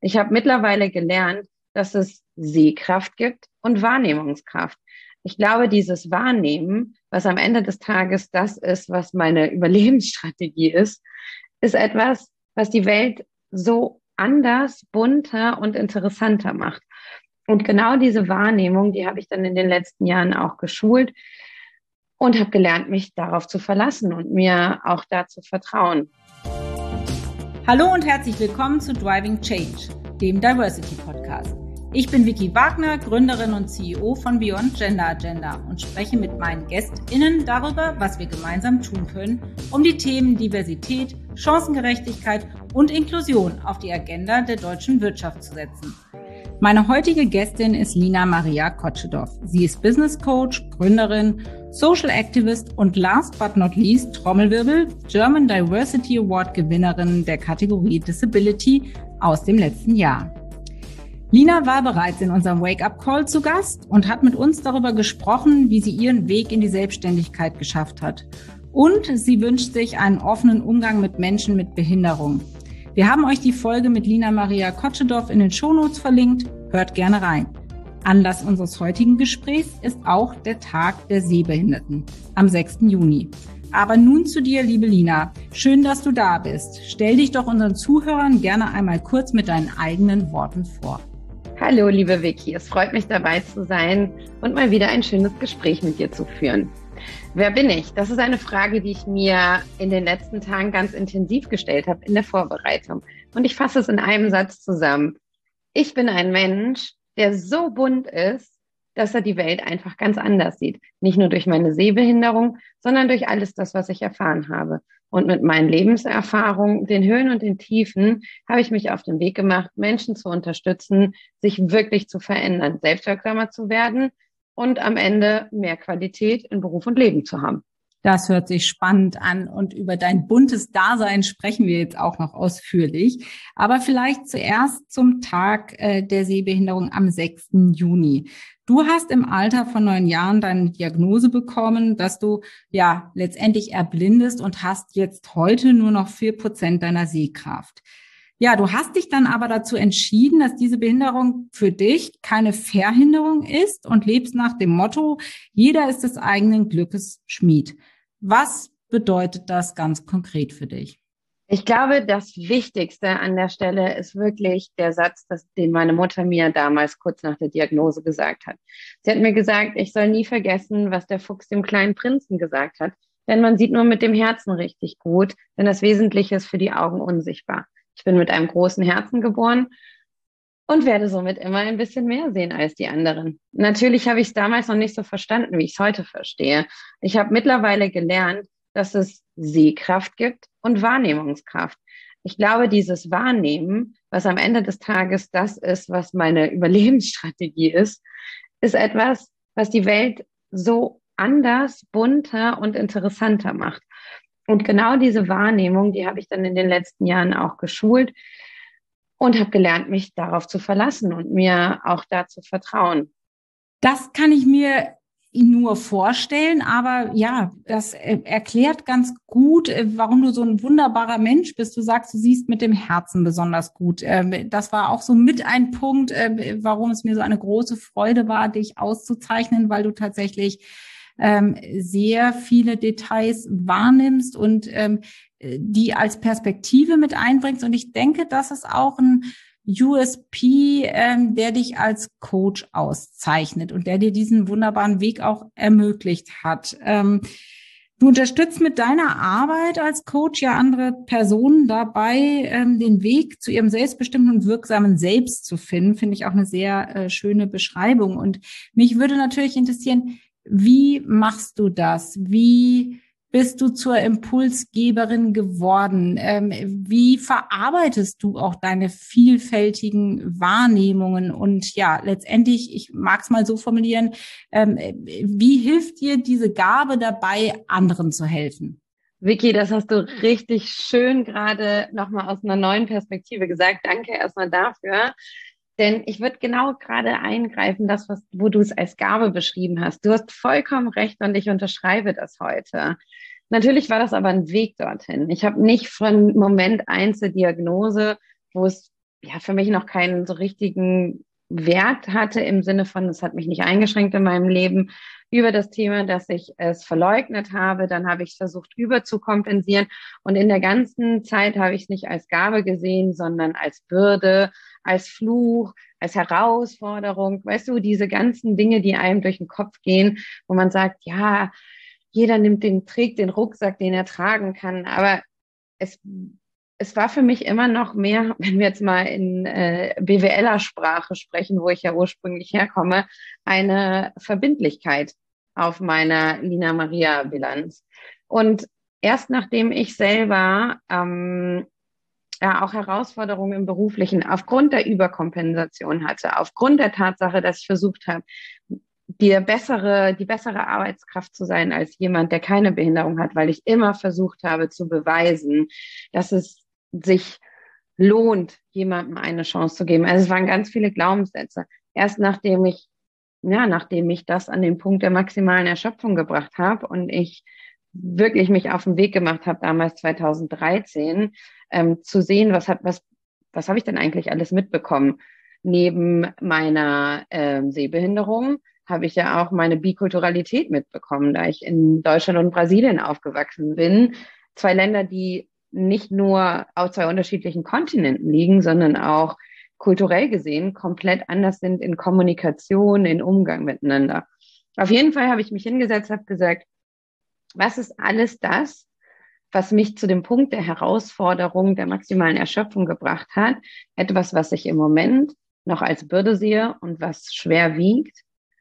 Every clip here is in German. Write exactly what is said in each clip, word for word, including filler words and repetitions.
Ich habe mittlerweile gelernt, dass es Sehkraft gibt und Wahrnehmungskraft. Ich glaube, dieses Wahrnehmen, was am Ende des Tages das ist, was meine Überlebensstrategie ist, ist etwas, was die Welt so anders, bunter und interessanter macht. Und genau diese Wahrnehmung, die habe ich dann in den letzten Jahren auch geschult und habe gelernt, mich darauf zu verlassen und mir auch da zu vertrauen. Hallo und herzlich willkommen zu Driving Change, dem Diversity Podcast. Ich bin Vicky Wagner, Gründerin und C E O von Beyond Gender Agenda und spreche mit meinen GästInnen darüber, was wir gemeinsam tun können, um die Themen Diversität, Chancengerechtigkeit und Inklusion auf die Agenda der deutschen Wirtschaft zu setzen. Meine heutige Gästin ist Lina Maria Kotschedorf. Sie ist Business Coach, Gründerin, Social Activist und last but not least, Trommelwirbel, German Diversity Award Gewinnerin der Kategorie Disability aus dem letzten Jahr. Lina war bereits in unserem Wake-up-Call zu Gast und hat mit uns darüber gesprochen, wie sie ihren Weg in die Selbstständigkeit geschafft hat. Und sie wünscht sich einen offenen Umgang mit Menschen mit Behinderung. Wir haben euch die Folge mit Lina Maria Kotschedorf in den Shownotes verlinkt. Hört gerne rein. Anlass unseres heutigen Gesprächs ist auch der Tag der Sehbehinderten am sechsten Juni. Aber nun zu dir, liebe Lina. Schön, dass du da bist. Stell dich doch unseren Zuhörern gerne einmal kurz mit deinen eigenen Worten vor. Hallo, liebe Vicky. Es freut mich, dabei zu sein und mal wieder ein schönes Gespräch mit dir zu führen. Wer bin ich? Das ist eine Frage, die ich mir in den letzten Tagen ganz intensiv gestellt habe in der Vorbereitung. Und ich fasse es in einem Satz zusammen. Ich bin ein Mensch, der so bunt ist, dass er die Welt einfach ganz anders sieht. Nicht nur durch meine Sehbehinderung, sondern durch alles das, was ich erfahren habe. Und mit meinen Lebenserfahrungen, den Höhen und den Tiefen, habe ich mich auf den Weg gemacht, Menschen zu unterstützen, sich wirklich zu verändern, selbstwirksamer zu werden und am Ende mehr Qualität in Beruf und Leben zu haben. Das hört sich spannend an und über dein buntes Dasein sprechen wir jetzt auch noch ausführlich. Aber vielleicht zuerst zum Tag äh, der Sehbehinderung am sechsten Juni. Du hast im Alter von neun Jahren deine Diagnose bekommen, dass du ja letztendlich erblindest und hast jetzt heute nur noch vier Prozent deiner Sehkraft. Ja, du hast dich dann aber dazu entschieden, dass diese Behinderung für dich keine Verhinderung ist und lebst nach dem Motto, jeder ist des eigenen Glückes Schmied. Was bedeutet das ganz konkret für dich? Ich glaube, das Wichtigste an der Stelle ist wirklich der Satz, das, den meine Mutter mir damals kurz nach der Diagnose gesagt hat. Sie hat mir gesagt, ich soll nie vergessen, was der Fuchs dem kleinen Prinzen gesagt hat. Denn man sieht nur mit dem Herzen richtig gut, denn das Wesentliche ist für die Augen unsichtbar. Ich bin mit einem großen Herzen geboren und werde somit immer ein bisschen mehr sehen als die anderen. Natürlich habe ich es damals noch nicht so verstanden, wie ich es heute verstehe. Ich habe mittlerweile gelernt, dass es Sehkraft gibt und Wahrnehmungskraft. Ich glaube, dieses Wahrnehmen, was am Ende des Tages das ist, was meine Überlebensstrategie ist, ist etwas, was die Welt so anders, bunter und interessanter macht. Und genau diese Wahrnehmung, die habe ich dann in den letzten Jahren auch geschult und habe gelernt, mich darauf zu verlassen und mir auch da zu vertrauen. Das kann ich mir nur vorstellen, aber ja, das erklärt ganz gut, warum du so ein wunderbarer Mensch bist. Du sagst, du siehst mit dem Herzen besonders gut. Das war auch so mit ein Punkt, warum es mir so eine große Freude war, dich auszuzeichnen, weil du tatsächlich ähm, sehr viele Details wahrnimmst und ähm, die als Perspektive mit einbringst. Und ich denke, das ist auch ein U S P, ähm, der dich als Coach auszeichnet und der dir diesen wunderbaren Weg auch ermöglicht hat. Ähm, du unterstützt mit deiner Arbeit als Coach ja andere Personen dabei, ähm, den Weg zu ihrem selbstbestimmten und wirksamen Selbst zu finden. Finde ich auch eine sehr äh, schöne Beschreibung. Und mich würde natürlich interessieren, wie machst du das? Wie bist du zur Impulsgeberin geworden? Ähm, wie verarbeitest du auch deine vielfältigen Wahrnehmungen? Und ja, letztendlich, ich mag es mal so formulieren, ähm, wie hilft dir diese Gabe dabei, anderen zu helfen? Vicky, das hast du richtig schön gerade nochmal aus einer neuen Perspektive gesagt. Danke erstmal dafür. Denn ich würde genau gerade eingreifen, das, was, wo du es als Gabe beschrieben hast. Du hast vollkommen recht und ich unterschreibe das heute. Natürlich war das aber ein Weg dorthin. Ich habe nicht von Moment eins der Diagnose, wo es ja, für mich noch keinen so richtigen Wert hatte im Sinne von, es hat mich nicht eingeschränkt in meinem Leben, über das Thema, dass ich es verleugnet habe. Dann habe ich es versucht überzukompensieren. Und in der ganzen Zeit habe ich es nicht als Gabe gesehen, sondern als Bürde, als Fluch, als Herausforderung. Weißt du, diese ganzen Dinge, die einem durch den Kopf gehen, wo man sagt, ja, jeder nimmt den, trägt den Rucksack, den er tragen kann. Aber es es war für mich immer noch mehr, wenn wir jetzt mal in äh, B W Ler-Sprache sprechen, wo ich ja ursprünglich herkomme, eine Verbindlichkeit auf meiner Lina Maria-Bilanz. Und erst nachdem ich selber ähm, ja auch Herausforderungen im Beruflichen aufgrund der Überkompensation hatte, aufgrund der Tatsache, dass ich versucht habe, die bessere, die bessere Arbeitskraft zu sein als jemand, der keine Behinderung hat, weil ich immer versucht habe zu beweisen, dass es sich lohnt, jemandem eine Chance zu geben. Also es waren ganz viele Glaubenssätze. Erst nachdem ich, ja, nachdem ich das an den Punkt der maximalen Erschöpfung gebracht habe und ich wirklich mich auf den Weg gemacht habe, damals zweitausenddreizehn, ähm, zu sehen, was hat, was, was habe ich denn eigentlich alles mitbekommen? Neben meiner ähm, Sehbehinderung habe ich ja auch meine Bikulturalität mitbekommen, da ich in Deutschland und Brasilien aufgewachsen bin. Zwei Länder, die nicht nur auf zwei unterschiedlichen Kontinenten liegen, sondern auch kulturell gesehen komplett anders sind in Kommunikation, in Umgang miteinander. Auf jeden Fall habe ich mich hingesetzt, habe gesagt, was ist alles das, was mich zu dem Punkt der Herausforderung, der maximalen Erschöpfung gebracht hat? Etwas, was ich im Moment noch als Bürde sehe und was schwer wiegt.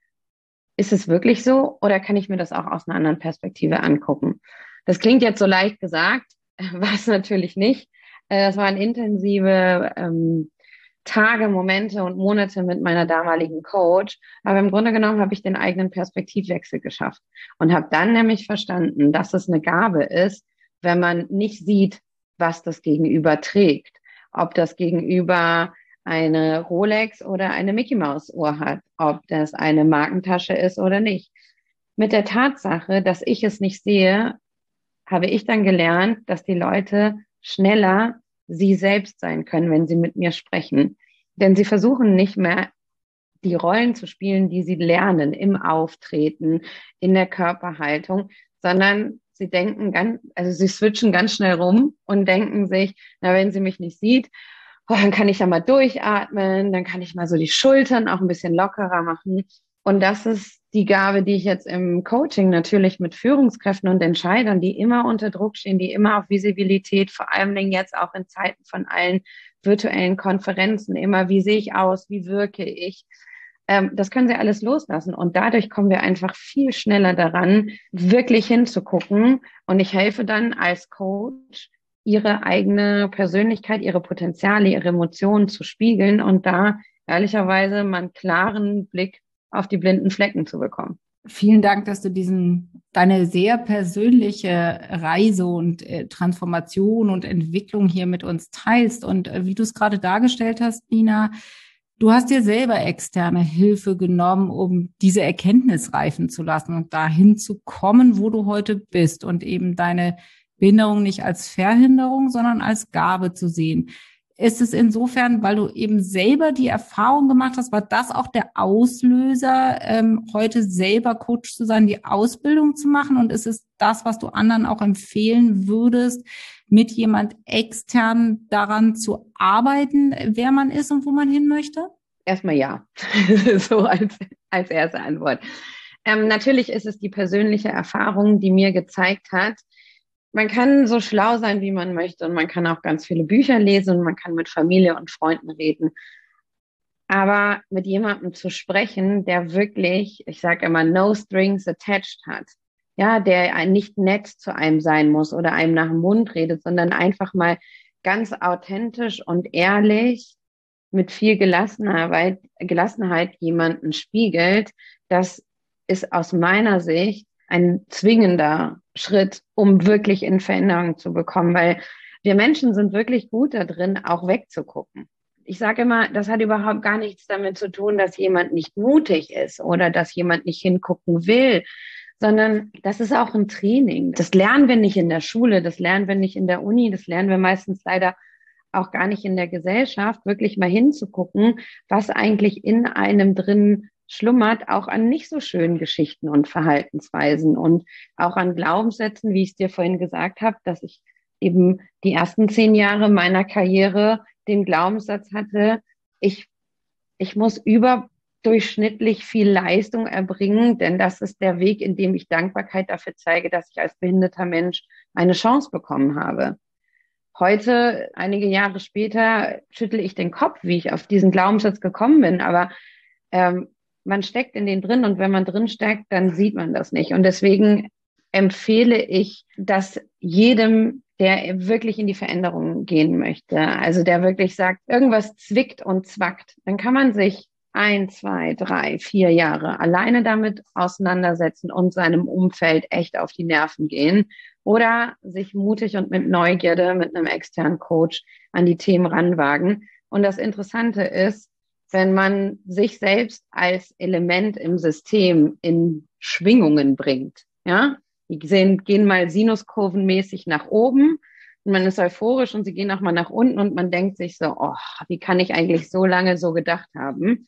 Ist es wirklich so oder kann ich mir das auch aus einer anderen Perspektive angucken? Das klingt jetzt so leicht gesagt, war es natürlich nicht. Das waren intensive ähm, Tage, Momente und Monate mit meiner damaligen Coach. Aber im Grunde genommen habe ich den eigenen Perspektivwechsel geschafft und habe dann nämlich verstanden, dass es eine Gabe ist, wenn man nicht sieht, was das Gegenüber trägt. Ob das Gegenüber eine Rolex oder eine Mickey Maus Uhr hat, ob das eine Markentasche ist oder nicht. Mit der Tatsache, dass ich es nicht sehe, habe ich dann gelernt, dass die Leute schneller sie selbst sein können, wenn sie mit mir sprechen. Denn sie versuchen nicht mehr, die Rollen zu spielen, die sie lernen im Auftreten, in der Körperhaltung, sondern sie denken ganz, also sie switchen ganz schnell rum und denken sich, na, wenn sie mich nicht sieht, oh, dann kann ich ja mal durchatmen, dann kann ich mal so die Schultern auch ein bisschen lockerer machen. Und das ist die Gabe, die ich jetzt im Coaching natürlich mit Führungskräften und Entscheidern, die immer unter Druck stehen, die immer auf Visibilität, vor allen Dingen jetzt auch in Zeiten von allen virtuellen Konferenzen, immer, wie sehe ich aus, wie wirke ich, ähm, das können sie alles loslassen. Und dadurch kommen wir einfach viel schneller daran, wirklich hinzugucken. Und ich helfe dann als Coach, ihre eigene Persönlichkeit, ihre Potenziale, ihre Emotionen zu spiegeln und da ehrlicherweise mal einen klaren Blick auf die blinden Flecken zu bekommen. Vielen Dank, dass du diesen, deine sehr persönliche Reise und äh, Transformation und Entwicklung hier mit uns teilst. Und äh, wie du es gerade dargestellt hast, Nina, du hast dir selber externe Hilfe genommen, um diese Erkenntnis reifen zu lassen und dahin zu kommen, wo du heute bist und eben deine Behinderung nicht als Verhinderung, sondern als Gabe zu sehen. Ist es insofern, weil du eben selber die Erfahrung gemacht hast, war das auch der Auslöser, ähm, heute selber Coach zu sein, die Ausbildung zu machen? Und ist es das, was du anderen auch empfehlen würdest, mit jemand extern daran zu arbeiten, wer man ist und wo man hin möchte? Erstmal ja, so als, als erste Antwort. Ähm, natürlich ist es die persönliche Erfahrung, die mir gezeigt hat, man kann so schlau sein, wie man möchte und man kann auch ganz viele Bücher lesen und man kann mit Familie und Freunden reden. Aber mit jemandem zu sprechen, der wirklich, ich sage immer, no strings attached hat, ja, der nicht nett zu einem sein muss oder einem nach dem Mund redet, sondern einfach mal ganz authentisch und ehrlich mit viel Gelassenheit, Gelassenheit jemanden spiegelt, das ist aus meiner Sicht ein zwingender Schritt, um wirklich in Veränderung zu bekommen, weil wir Menschen sind wirklich gut da drin, auch wegzugucken. Ich sage immer, das hat überhaupt gar nichts damit zu tun, dass jemand nicht mutig ist oder dass jemand nicht hingucken will, sondern das ist auch ein Training. Das lernen wir nicht in der Schule, das lernen wir nicht in der Uni, das lernen wir meistens leider auch gar nicht in der Gesellschaft, wirklich mal hinzugucken, was eigentlich in einem drin schlummert, auch an nicht so schönen Geschichten und Verhaltensweisen und auch an Glaubenssätzen, wie ich es dir vorhin gesagt habe, dass ich eben die ersten zehn Jahre meiner Karriere den Glaubenssatz hatte, ich, ich muss überdurchschnittlich viel Leistung erbringen, denn das ist der Weg, in dem ich Dankbarkeit dafür zeige, dass ich als behinderter Mensch eine Chance bekommen habe. Heute, einige Jahre später, schüttle ich den Kopf, wie ich auf diesen Glaubenssatz gekommen bin, aber ähm, man steckt in den drin und wenn man drin steckt, dann sieht man das nicht. Und deswegen empfehle ich, dass jedem, der wirklich in die Veränderung gehen möchte, also der wirklich sagt, irgendwas zwickt und zwackt, dann kann man sich ein, zwei, drei, vier Jahre alleine damit auseinandersetzen und seinem Umfeld echt auf die Nerven gehen oder sich mutig und mit Neugierde mit einem externen Coach an die Themen ranwagen. Und das Interessante ist, wenn man sich selbst als Element im System in Schwingungen bringt, ja, die sehen, gehen mal sinuskurvenmäßig nach oben und man ist euphorisch und sie gehen auch mal nach unten und man denkt sich so, oh, wie kann ich eigentlich so lange so gedacht haben?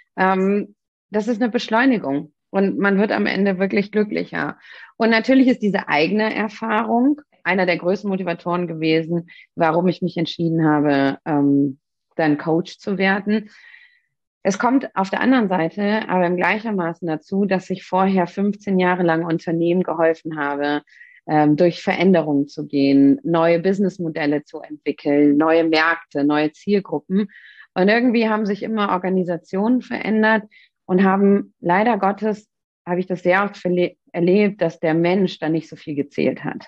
Ähm, das ist eine Beschleunigung und man wird am Ende wirklich glücklicher. Und natürlich ist diese eigene Erfahrung einer der größten Motivatoren gewesen, warum ich mich entschieden habe, ähm, dann Coach zu werden. Es kommt auf der anderen Seite aber im gleichermaßen dazu, dass ich vorher fünfzehn Jahre lang Unternehmen geholfen habe, ähm, durch Veränderungen zu gehen, neue Businessmodelle zu entwickeln, neue Märkte, neue Zielgruppen. Und irgendwie haben sich immer Organisationen verändert und haben leider Gottes, habe ich das sehr oft verle- erlebt, dass der Mensch da nicht so viel gezählt hat.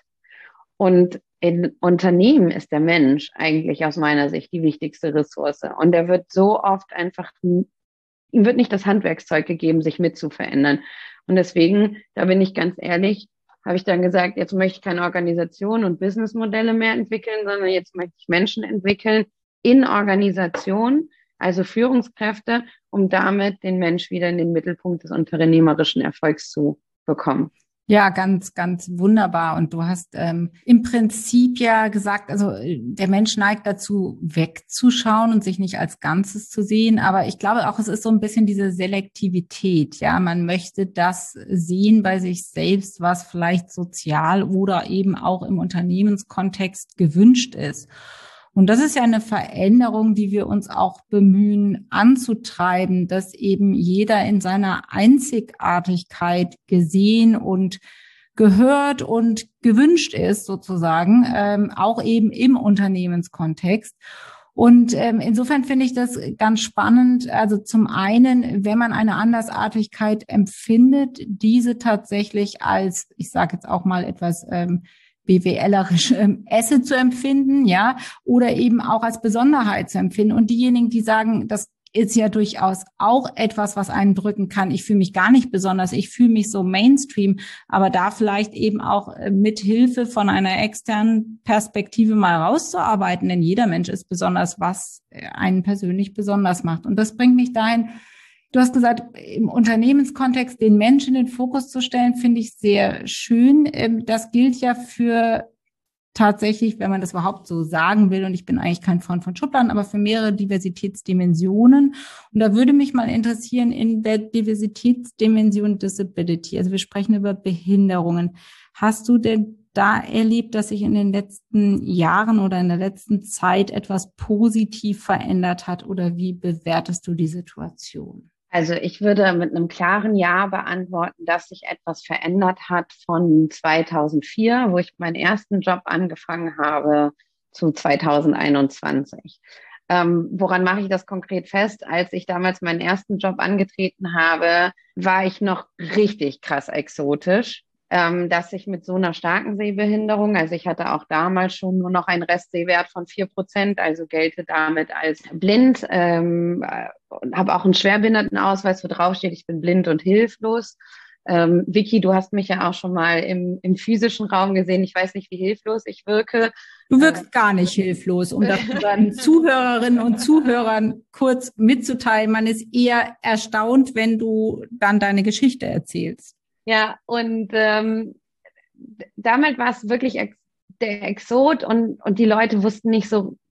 Und in Unternehmen ist der Mensch eigentlich aus meiner Sicht die wichtigste Ressource. Und er wird so oft einfach, ihm wird nicht das Handwerkszeug gegeben, sich mit zu verändern. Und deswegen, da bin ich ganz ehrlich, habe ich dann gesagt, jetzt möchte ich keine Organisation und Businessmodelle mehr entwickeln, sondern jetzt möchte ich Menschen entwickeln in Organisation, also Führungskräfte, um damit den Mensch wieder in den Mittelpunkt des unternehmerischen Erfolgs zu bekommen. Ja, ganz, ganz wunderbar. Und du hast ähm, im Prinzip ja gesagt, also äh, der Mensch neigt dazu, wegzuschauen und sich nicht als Ganzes zu sehen. Aber ich glaube auch, es ist so ein bisschen diese Selektivität. Ja, man möchte das sehen bei sich selbst, was vielleicht sozial oder eben auch im Unternehmenskontext gewünscht ist. Und das ist ja eine Veränderung, die wir uns auch bemühen anzutreiben, dass eben jeder in seiner Einzigartigkeit gesehen und gehört und gewünscht ist, sozusagen, ähm, auch eben im Unternehmenskontext. Und ähm, insofern finde ich das ganz spannend. Also zum einen, wenn man eine Andersartigkeit empfindet, diese tatsächlich als, ich sage jetzt auch mal etwas ähm, B W L-erisch ähm, Asset zu empfinden, ja, oder eben auch als Besonderheit zu empfinden. Und diejenigen, die sagen, das ist ja durchaus auch etwas, was einen drücken kann. Ich fühle mich gar nicht besonders, ich fühle mich so Mainstream, aber da vielleicht eben auch äh, mit Hilfe von einer externen Perspektive mal rauszuarbeiten, denn jeder Mensch ist besonders, was einen persönlich besonders macht. Und das bringt mich dahin. Du hast gesagt, im Unternehmenskontext den Menschen in den Fokus zu stellen, finde ich sehr schön. Das gilt ja für tatsächlich, wenn man das überhaupt so sagen will, und ich bin eigentlich kein Freund von Schubladen, aber für mehrere Diversitätsdimensionen. Und da würde mich mal interessieren, in der Diversitätsdimension Disability, also wir sprechen über Behinderungen. Hast du denn da erlebt, dass sich in den letzten Jahren oder in der letzten Zeit etwas positiv verändert hat, oder wie bewertest du die Situation? Also ich würde mit einem klaren Ja beantworten, dass sich etwas verändert hat von zweitausendvier, wo ich meinen ersten Job angefangen habe, zu zweitausendeinundzwanzig. Ähm, woran mache ich das konkret fest? Als ich damals meinen ersten Job angetreten habe, war ich noch richtig krass exotisch, ähm, dass ich mit so einer starken Sehbehinderung, also ich hatte auch damals schon nur noch einen Restsehwert von vier Prozent, also gelte damit als blind, ähm, und habe auch einen Schwerbehindertenausweis, wo draufsteht, ich bin blind und hilflos. Ähm, Vicky, du hast mich ja auch schon mal im, im physischen Raum gesehen. Ich weiß nicht, wie hilflos ich wirke. Du wirkst gar nicht hilflos, um das unseren Zuhörerinnen und Zuhörern kurz mitzuteilen. Man ist eher erstaunt, wenn du dann deine Geschichte erzählst. Ja, und ähm, damals war es wirklich ex der Exot und, und die Leute wussten nicht so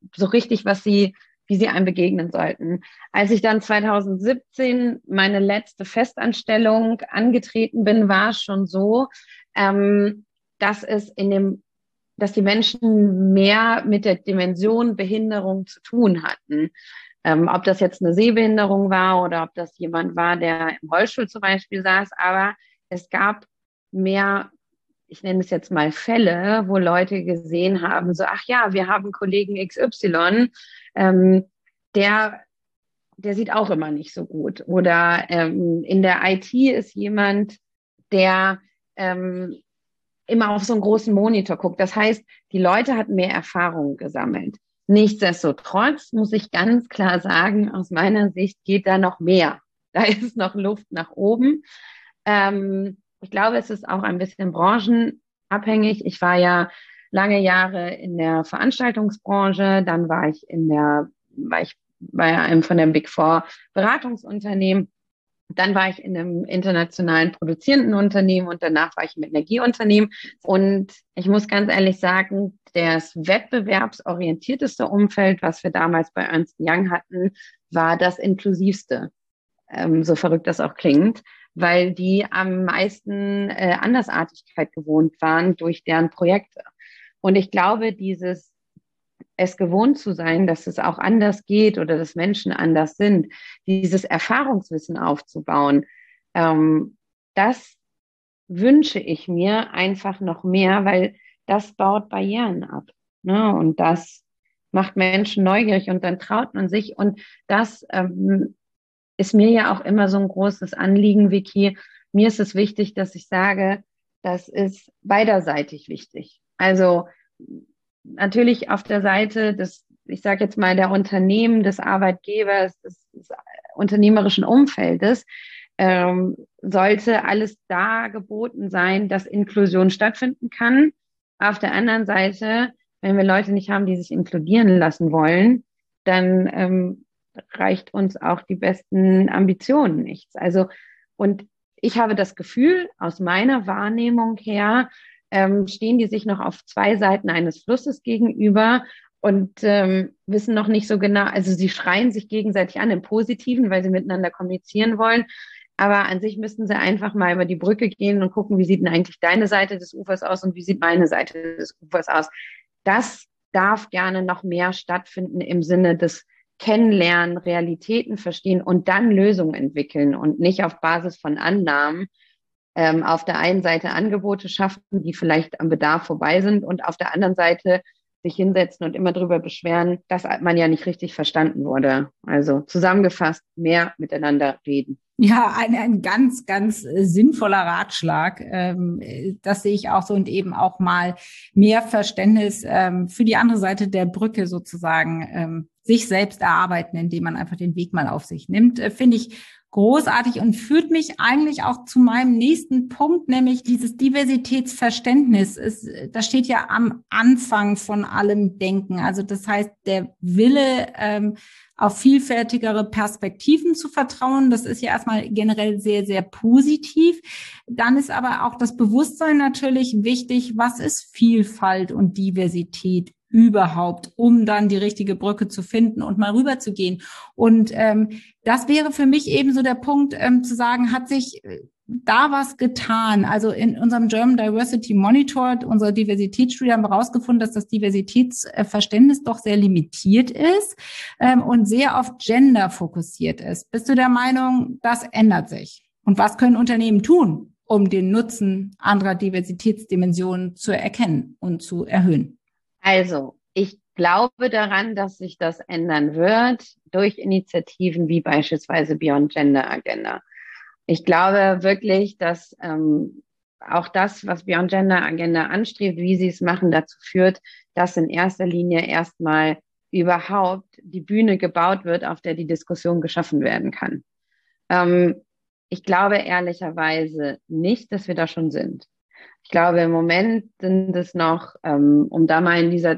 so richtig, was sie, wie sie einem begegnen sollten. Als ich dann zwanzig siebzehn meine letzte Festanstellung angetreten bin, war es schon so, ähm, dass es in dem, dass die Menschen mehr mit der Dimension Behinderung zu tun hatten. Ähm, ob das jetzt eine Sehbehinderung war oder ob das jemand war, der im Rollstuhl zum Beispiel saß, aber es gab mehr, ich nenne es jetzt mal Fälle, wo Leute gesehen haben, so, ach ja, wir haben Kollegen X Y, ähm, der, der sieht auch immer nicht so gut. Oder ähm, in der I T ist jemand, der ähm, immer auf so einen großen Monitor guckt. Das heißt, die Leute hatten mehr Erfahrung gesammelt. Nichtsdestotrotz muss ich ganz klar sagen, aus meiner Sicht geht da noch mehr. Da ist noch Luft nach oben. Ähm, ich glaube, es ist auch ein bisschen branchenabhängig. Ich war ja lange Jahre in der Veranstaltungsbranche, dann war ich in der, war ich bei einem von den Big Four Beratungsunternehmen. Dann war ich in einem internationalen produzierenden Unternehmen und danach war ich im Energieunternehmen. Und ich muss ganz ehrlich sagen, das wettbewerbsorientierteste Umfeld, was wir damals bei Ernst und Young hatten, war das inklusivste, ähm, so verrückt das auch klingt, weil die am meisten äh, Andersartigkeit gewohnt waren durch deren Projekte. Und ich glaube, dieses es gewohnt zu sein, dass es auch anders geht oder dass Menschen anders sind, dieses Erfahrungswissen aufzubauen, ähm, das wünsche ich mir einfach noch mehr, weil das baut Barrieren ab. Ne? Und das macht Menschen neugierig und dann traut man sich. Und das ähm, ist mir ja auch immer so ein großes Anliegen, Vicky. Mir ist es wichtig, dass ich sage, das ist beiderseitig wichtig. Also natürlich auf der Seite des, ich sage jetzt mal, der Unternehmen, des Arbeitgebers, des, des unternehmerischen Umfeldes, ähm, sollte alles da geboten sein, dass Inklusion stattfinden kann. Auf der anderen Seite, wenn wir Leute nicht haben, die sich inkludieren lassen wollen, dann ähm, reicht uns auch die besten Ambitionen nichts. Also, und ich habe das Gefühl, aus meiner Wahrnehmung her, ähm, stehen die sich noch auf zwei Seiten eines Flusses gegenüber und ähm, wissen noch nicht so genau, also sie schreien sich gegenseitig an im Positiven, weil sie miteinander kommunizieren wollen. Aber an sich müssten sie einfach mal über die Brücke gehen und gucken, wie sieht denn eigentlich deine Seite des Ufers aus und wie sieht meine Seite des Ufers aus. Das darf gerne noch mehr stattfinden im Sinne des Kennenlernen, Realitäten verstehen und dann Lösungen entwickeln und nicht auf Basis von Annahmen ähm, auf der einen Seite Angebote schaffen, die vielleicht am Bedarf vorbei sind und auf der anderen Seite sich hinsetzen und immer darüber beschweren, dass man ja nicht richtig verstanden wurde. Also zusammengefasst, mehr miteinander reden. Ja, ein, ein ganz, ganz sinnvoller Ratschlag. Ähm, das sehe ich auch so und eben auch mal mehr Verständnis ähm, für die andere Seite der Brücke sozusagen ähm, sich selbst erarbeiten, indem man einfach den Weg mal auf sich nimmt, äh, finde ich großartig und führt mich eigentlich auch zu meinem nächsten Punkt, nämlich dieses Diversitätsverständnis. Es, das steht ja am Anfang von allem Denken. Also das heißt, der Wille, ähm, auf vielfältigere Perspektiven zu vertrauen, das ist ja erstmal generell sehr, sehr positiv. Dann ist aber auch das Bewusstsein natürlich wichtig, was ist Vielfalt und Diversität überhaupt, um dann die richtige Brücke zu finden und mal rüberzugehen. Und ähm, das wäre für mich eben so der Punkt, ähm, zu sagen, hat sich da was getan? Also in unserem German Diversity Monitor, unserer Diversitätsstudie, haben wir herausgefunden, dass das Diversitätsverständnis doch sehr limitiert ist ähm, und sehr auf Gender fokussiert ist. Bist du der Meinung, das ändert sich? Und was können Unternehmen tun, um den Nutzen anderer Diversitätsdimensionen zu erkennen und zu erhöhen? Also, ich glaube daran, dass sich das ändern wird durch Initiativen wie beispielsweise Beyond Gender Agenda. Ich glaube wirklich, dass ähm, auch das, was Beyond Gender Agenda anstrebt, wie sie es machen, dazu führt, dass in erster Linie erstmal überhaupt die Bühne gebaut wird, auf der die Diskussion geschaffen werden kann. Ähm, ich glaube ehrlicherweise nicht, dass wir da schon sind. Ich glaube, im Moment sind es noch, ähm, um da mal in dieser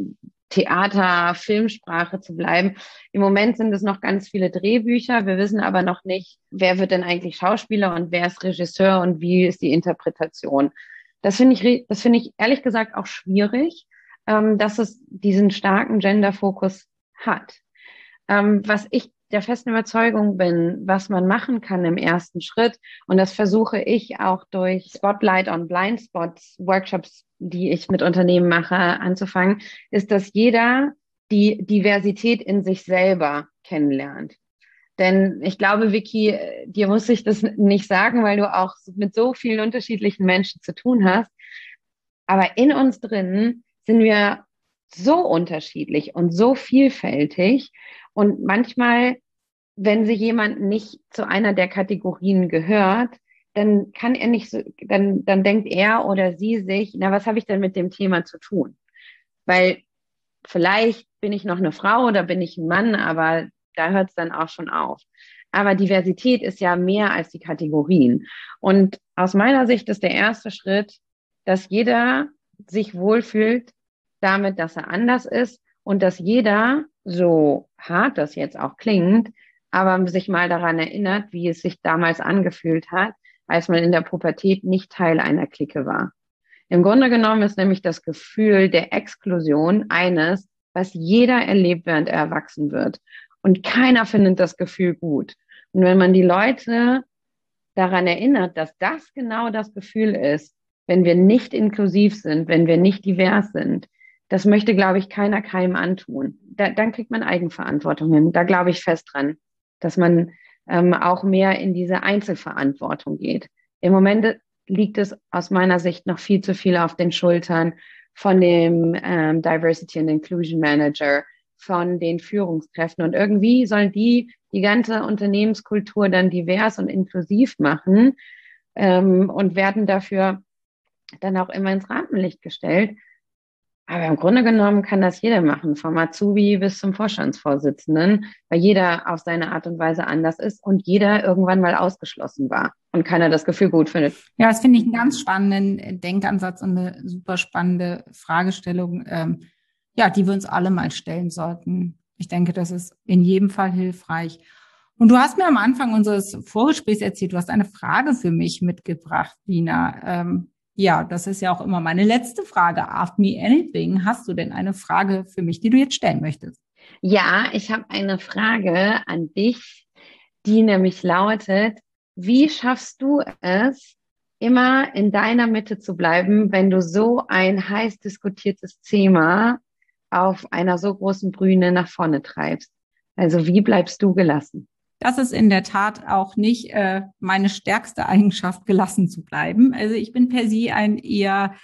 Theater-Filmsprache zu bleiben, im Moment sind es noch ganz viele Drehbücher. Wir wissen aber noch nicht, wer wird denn eigentlich Schauspieler und wer ist Regisseur und wie ist die Interpretation. Das finde ich, das finde ich ehrlich gesagt auch schwierig. ähm, dass es diesen starken Gender-Fokus hat. Ähm, was ich der festen Überzeugung bin, was man machen kann im ersten Schritt, und das versuche ich auch durch Spotlight on Blind Spots, Workshops, die ich mit Unternehmen mache, anzufangen, ist, dass jeder die Diversität in sich selber kennenlernt. Denn ich glaube, Vicky, dir muss ich das nicht sagen, weil du auch mit so vielen unterschiedlichen Menschen zu tun hast. Aber in uns drin sind wir so unterschiedlich und so vielfältig. Und manchmal, wenn sich jemand nicht zu einer der Kategorien gehört, dann kann er nicht so, dann, dann denkt er oder sie sich, na, was habe ich denn mit dem Thema zu tun? Weil vielleicht bin ich noch eine Frau oder bin ich ein Mann, aber da hört es dann auch schon auf. Aber Diversität ist ja mehr als die Kategorien. Und aus meiner Sicht ist der erste Schritt, dass jeder sich wohlfühlt damit, dass er anders ist und dass jeder, so hart das jetzt auch klingt, aber sich mal daran erinnert, wie es sich damals angefühlt hat, als man in der Pubertät nicht Teil einer Clique war. Im Grunde genommen ist nämlich das Gefühl der Exklusion eines, was jeder erlebt, während er erwachsen wird. Und keiner findet das Gefühl gut. Und wenn man die Leute daran erinnert, dass das genau das Gefühl ist, wenn wir nicht inklusiv sind, wenn wir nicht divers sind, das möchte, glaube ich, keiner keinem antun. Da, dann kriegt man Eigenverantwortung hin. Da glaube ich fest dran, dass man ähm, auch mehr in diese Einzelverantwortung geht. Im Moment liegt es aus meiner Sicht noch viel zu viel auf den Schultern von dem ähm, Diversity and Inclusion Manager, von den Führungskräften. Und irgendwie sollen die die ganze Unternehmenskultur dann divers und inklusiv machen ähm, und werden dafür dann auch immer ins Rampenlicht gestellt. Aber im Grunde genommen kann das jeder machen, vom Azubi bis zum Vorstandsvorsitzenden, weil jeder auf seine Art und Weise anders ist und jeder irgendwann mal ausgeschlossen war und keiner das Gefühl gut findet. Ja, das finde ich einen ganz spannenden Denkansatz und eine super spannende Fragestellung, ähm, ja, die wir uns alle mal stellen sollten. Ich denke, das ist in jedem Fall hilfreich. Und du hast mir am Anfang unseres Vorgesprächs erzählt, du hast eine Frage für mich mitgebracht, Lina. Ähm, Ja, das ist ja auch immer meine letzte Frage. Ask me anything. Hast du denn eine Frage für mich, die du jetzt stellen möchtest? Ja, ich habe eine Frage an dich, die nämlich lautet: Wie schaffst du es, immer in deiner Mitte zu bleiben, wenn du so ein heiß diskutiertes Thema auf einer so großen Bühne nach vorne treibst? Also wie bleibst du gelassen? Das ist in der Tat auch nicht äh, meine stärkste Eigenschaft, gelassen zu bleiben. Also ich bin per se ein eher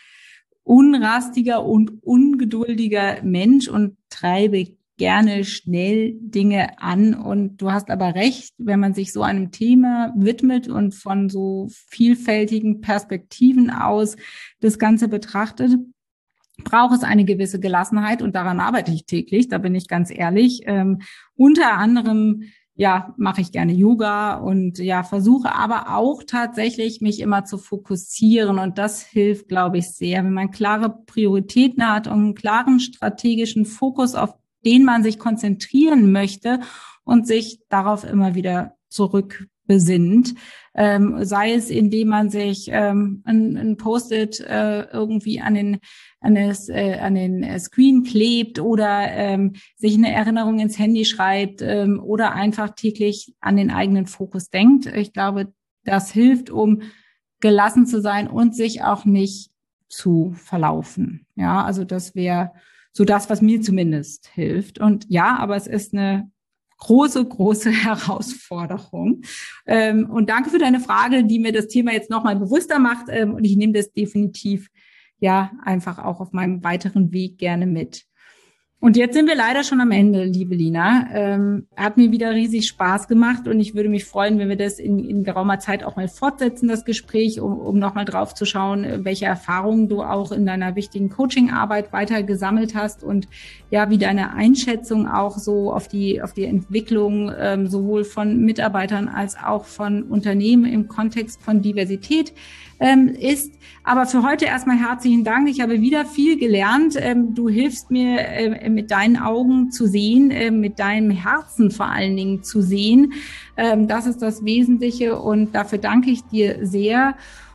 unrastiger und ungeduldiger Mensch und treibe gerne schnell Dinge an. Und du hast aber recht, wenn man sich so einem Thema widmet und von so vielfältigen Perspektiven aus das Ganze betrachtet, braucht es eine gewisse Gelassenheit, und daran arbeite ich täglich, da bin ich ganz ehrlich. Ähm, unter anderem ja, mache ich gerne Yoga und ja, versuche aber auch tatsächlich, mich immer zu fokussieren. Und das hilft, glaube ich, sehr, wenn man klare Prioritäten hat und einen klaren strategischen Fokus, auf den man sich konzentrieren möchte und sich darauf immer wieder zurückbesinnt. Ähm, sei es, indem man sich ähm, ein, ein Post-it äh, irgendwie an den an, das, äh, an den Screen klebt oder ähm, sich eine Erinnerung ins Handy schreibt ähm, oder einfach täglich an den eigenen Fokus denkt. Ich glaube, das hilft, um gelassen zu sein und sich auch nicht zu verlaufen. Ja, also das wäre so das, was mir zumindest hilft. Und ja, aber es ist eine große, große Herausforderung. Ähm, und danke für deine Frage, die mir das Thema jetzt nochmal bewusster macht. Ähm, und ich nehme das definitiv ja einfach auch auf meinem weiteren Weg gerne mit. Und jetzt sind wir leider schon am Ende, liebe Lina. Ähm, hat mir wieder riesig Spaß gemacht und ich würde mich freuen, wenn wir das in, in geraumer Zeit auch mal fortsetzen, das Gespräch, um, um nochmal drauf zu schauen, welche Erfahrungen du auch in deiner wichtigen Coachingarbeit weiter gesammelt hast und ja, wie deine Einschätzung auch so auf die, auf die Entwicklung ähm, sowohl von Mitarbeitern als auch von Unternehmen im Kontext von Diversität ähm, ist. Aber für heute erstmal herzlichen Dank. Ich habe wieder viel gelernt. Ähm, du hilfst mir, äh, mit deinen Augen zu sehen, äh, mit deinem Herzen vor allen Dingen zu sehen. Ähm, das ist das Wesentliche und dafür danke ich dir sehr.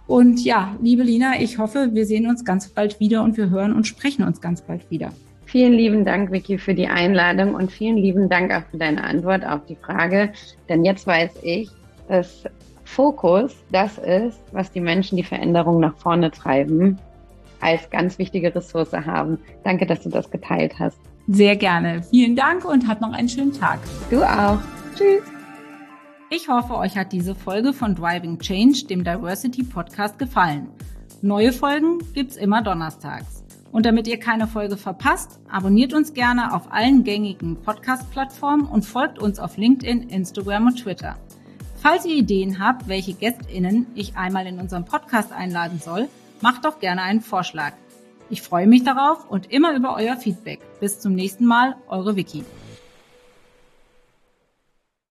Und ja, liebe Lina, ich hoffe, wir sehen uns ganz bald wieder und wir hören und sprechen uns ganz bald wieder. Vielen lieben Dank, Vicky, für die Einladung und vielen lieben Dank auch für deine Antwort auf die Frage. Denn jetzt weiß ich, dass Fokus das ist, was die Menschen die Veränderung nach vorne treiben, als ganz wichtige Ressource haben. Danke, dass du das geteilt hast. Sehr gerne. Vielen Dank und habt noch einen schönen Tag. Du auch. Tschüss. Ich hoffe, euch hat diese Folge von Driving Change, dem Diversity Podcast, gefallen. Neue Folgen gibt's immer donnerstags. Und damit ihr keine Folge verpasst, abonniert uns gerne auf allen gängigen Podcast-Plattformen und folgt uns auf LinkedIn, Instagram und Twitter. Falls ihr Ideen habt, welche GästInnen ich einmal in unserem Podcast einladen soll, macht doch gerne einen Vorschlag. Ich freue mich darauf und immer über euer Feedback. Bis zum nächsten Mal, eure Vicky.